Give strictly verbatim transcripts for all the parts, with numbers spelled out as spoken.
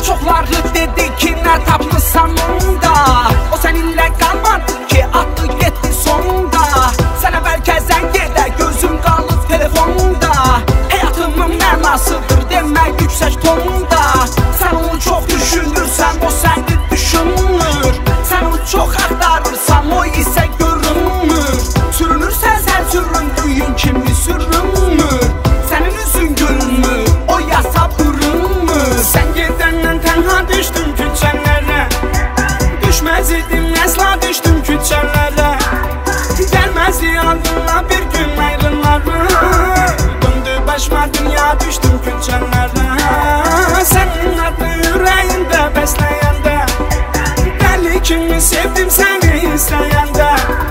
çoxları dedi ki nə tapmışsan onda. O səninlə qalmadı ki atdı getdi sonda. Sənə bəlkə zəng edə gözüm qalıb telefonda. Həyatımın mənasıdır demək yüksək tonda. Sən onu çox düşünürsən, o səni düşünmür. Sən onu çox axtarırsan, o isə görünmür. Sürünürsən sən süründüyün kimi sürünmür. Sənin üzün gülmür, o yasa bürünmür. Sən gedəndən tənha düşdüm küçələrə. Düşməz idim əsla düşdüm küçələrə. Gəlməzdi adınla bir gün ayrılarım. Döndü başıma dünya düşdüm küçələrə. Sənin adı ürəyində bəsləyəndə. Dəli kimi sevdim səni istəyəndə.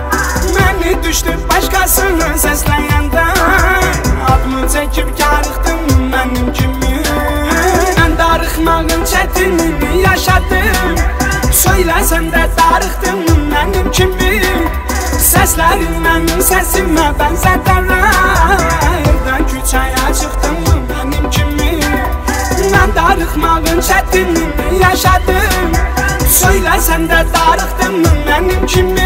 Məni düşdü başqasını səsləyəndə. Adımı çəkib karıxdım mənim kimi. Mən darıxmağın çətinini yaşadım. Söyləsən də darıxdım mənim kimi. Səslərin mənim səsimə bənzədərlər. Evdən küçəyə çıxdım mənim kimi. Mən darıxmağın çətinini yaşadım. Söyləsən də darıxdım mənim kimi.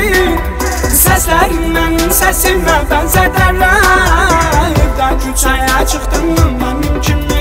Səslərin mənim səsimə bənzədərlər. Evdən küçəyə çıxdım mənim kimi.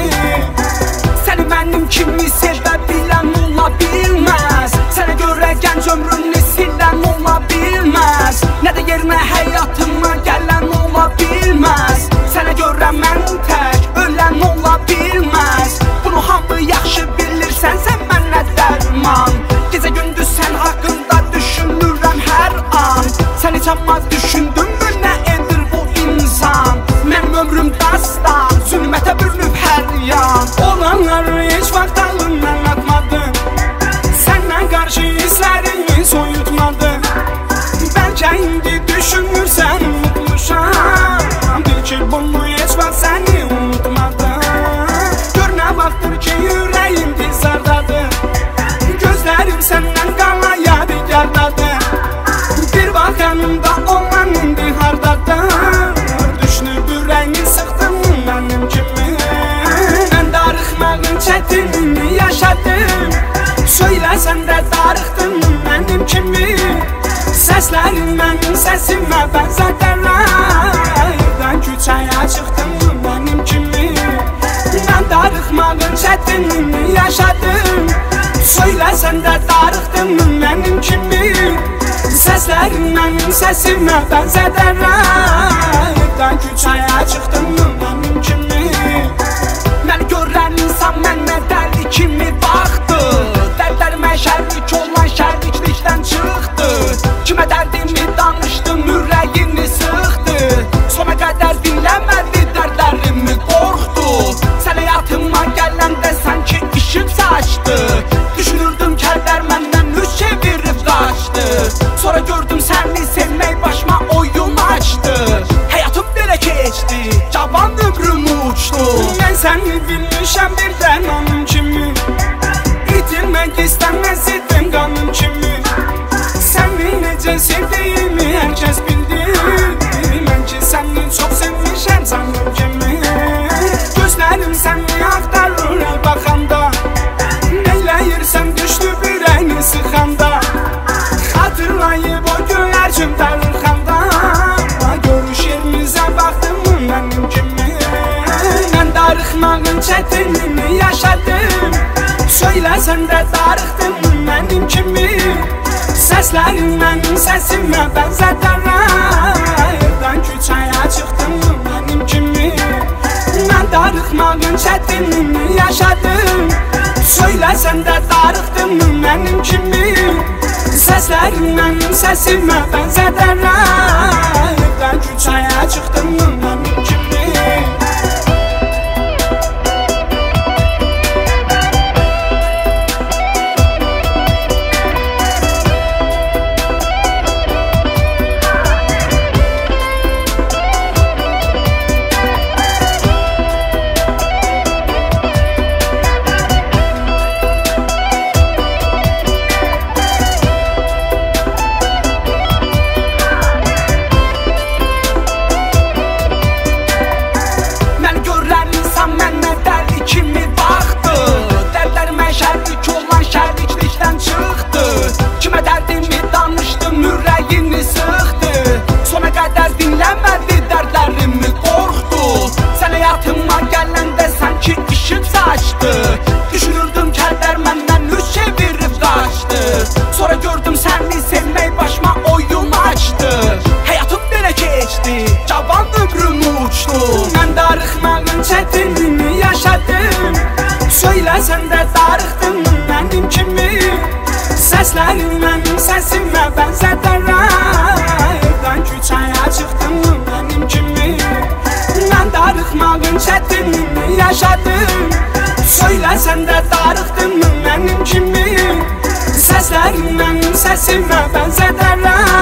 Səni mənim kimi sevə bilən ola bilməz. Sənə görə gənc ömrümünü silən ola bilməz. Nə də yerinə həyatıma gələn ola bilməz. Sənə görə mən tək ölən ola bilməz. Bunu hamı yaxşı bilirsən, sən mənə dərman. Gecə gündüz sən haqqında düşünürəm hər an. Sən heç amma düşündünmü nə edir bu insan? Mənim ömrüm dastan, zülmətə bürünüb hər yan. Olanları heç vaxt alından atmadım. Səndən qarşı hisslərimi soyutmadım. Bəlkə indi düşünürsən unutmuşam. Bil ki bunu heç vaxt səni unutmadım. Gör nə vaxtdır ki ürəyim dizardadır. Gözlərim səndən qala yadigardadır. Bir vaxt yanımda olan indi hardadır. Düşünüb ürəyimi sıxdım mənim kimi. Mən darıxmağın çətinini yaşadım. Söyləsən də darıxdım mənim kimi. Səslərin mənim səsimə bənzədərlər. Evdən küçəyə çıxdım mənim kimi. Mən darıxmağın çətinini yaşadım. Söyləsən də darıxdım mənim kimi. Səslərin mənim səsimə bənzədərlər. Evdən küçəyə çıxdım mənim kimi. Məni görən insan mənə dəli kimi baxdı. Dərdlərimə şərrik olan şərriklikdən çıxdı. Kimə dərdimi danışdım, ürəyini sıxdı. Sona qədər dinləmədi, dərdlərimi qorxdu. Sən həyatıma gələndə sanki işim saçdı. Düşünürdüm kəllər məndən üz çevirib qaçdı. Sonra gördüm səni sevmək başıma oyun açdı. Həyatım belə keçdi, cavan ömrüm uçdu. Mən səni bilmişəm bir dərmanım kimi. İtirmək istəməz idim qanım kimi. Səni necə sevdiyimi hər kəs bildi. Mən ki səni çox sevmişəm sandım kimi. Gözlərim səni axtarır hər baxanda. Neyləyirsən düşdü ürəyini sıxanda. Xatırlayıb o günlər üçün darıxanda. Görüş yerimizə baxdım mənim kimi. Mən darıxmağın çətinini yaşadım. Söyləsən də darıxdım mənim kimi. Səslərin mənim səsimə bənzədərlər. Evdən küçəyə çıxdım mənim kimi. Mən darıxmağın çətinini yaşadım. Söyləsən də darıxdım mənim kimi. Səslərin mənim səsimə bənzədərlər. Evdən küçəyə çıxdım mənim kimi. darıxdım. Söyləsən də darıxdım mənim kimi. Səslərim mənim səsimə bənzədərlər.